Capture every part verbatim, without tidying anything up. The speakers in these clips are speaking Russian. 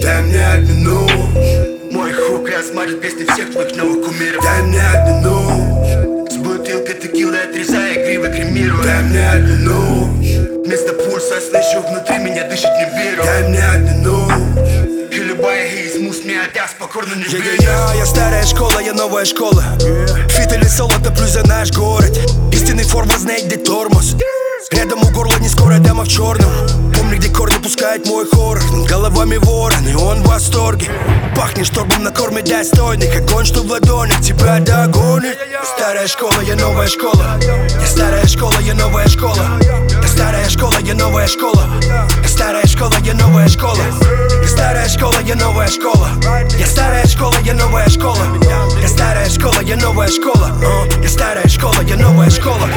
Дай мне одну ночь. Мой хук размажет песни всех твоих новых кумиров. Дай мне одну ночь. С бутылкой текилы отрезая гривы кремирую. Дай мне одну ночь. Вместо пульса слышу внутри меня дышит не верю. Дай мне одну ночь. И любая измус меня даст покорно не верю. Я, я, я старая школа, я новая школа. Фит или соло, топлю за наш город. Истинный форма знает, где тормоз. Рядом у горла не скоро дама в черном. Помни, где корни пускает мой хоррор. Над головами ворон, и он в восторге. Пахнешь торбом на корме достойных. Огонь, что в ладонях тебя догонит. Старая школа, я новая школа. Я старая школа, я новая школа. Я старая школа, я новая школа. Я старая школа, я новая школа. Я старая школа, я новая школа. Я старая школа, я новая школа. Я старая школа, я новая школа. Я старая школа, я новая школа.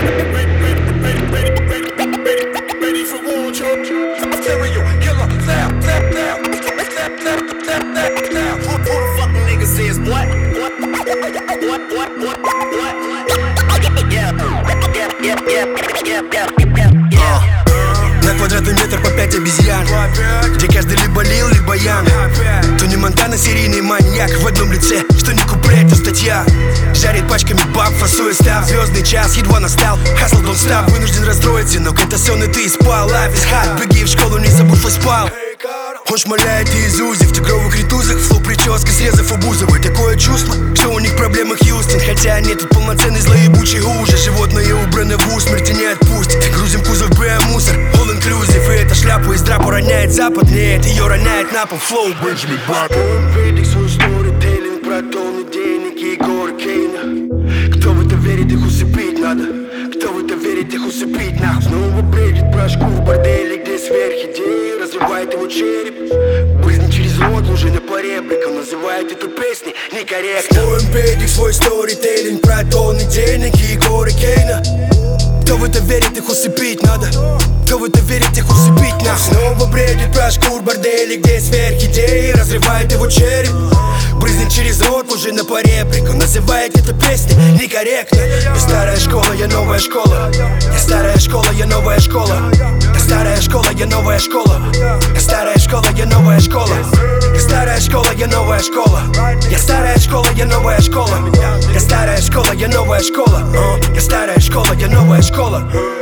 На квадратный метр по пять обезьян, где каждый либо лил, либо ян. Тони Монтана серийный маньяк в одном лице, что не куплет, а статья. Жарит пачками баб, фасуя став. Звездный час едва настал, хасл don't stop. Вынужден расстроиться, но контасионный ты спал. Life is hot, беги в школу, не забудь фейспал. Он шмаляет из узи в тигровых ритузах. Флоу прическа, срезав у Бузовой. Такое чувство, что у них проблемы Хьюстон. Хотя нет, тут полноценный злоебучий ужас. Животное убрано в усмерти не отпустит. Грузим кузов б мусор, all inclusive. И эта шляпа из драпа роняет запад. Нет, ее роняет на пол флоу Бенджамин Баттон. Предик свой сторителлинг про тонны денег и горы Кейна. Кто в это верит, их усыпить надо. Кто в это верит, их усыпить нахуй. Снова бредит про шкуру в борделе, где сверхидеи разрывает его череп. Брызнет через рот, уже на поребрик. Он называет эту песню некорректно. Свой предик свой сторителлинг про тонны денег и горы Кейна. Кто в это верит, их усыпить надо. Кто в это верит, их усыпить нахуй. Снова бредит про шкур бордели, где сверхидеи разрывает его череп. Брызнет через рот, уже на поребрик. Он называет эту песню некорректно. Я старая школа, я новая школа. Я старая школа, я новая школа. Я старая школа, я новая школа. Я старая школа, я новая школа. Я старая школа, я новая школа. Я старая школа, я новая школа. Я старая школа, я новая школа. Я старая школа, я новая школа.